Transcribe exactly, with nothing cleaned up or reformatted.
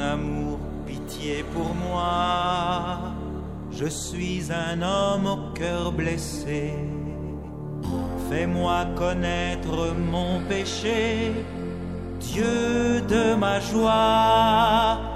amour, pitié pour moi. Je suis un homme au cœur blessé. Fais-moi connaître mon péché, Dieu de ma joie.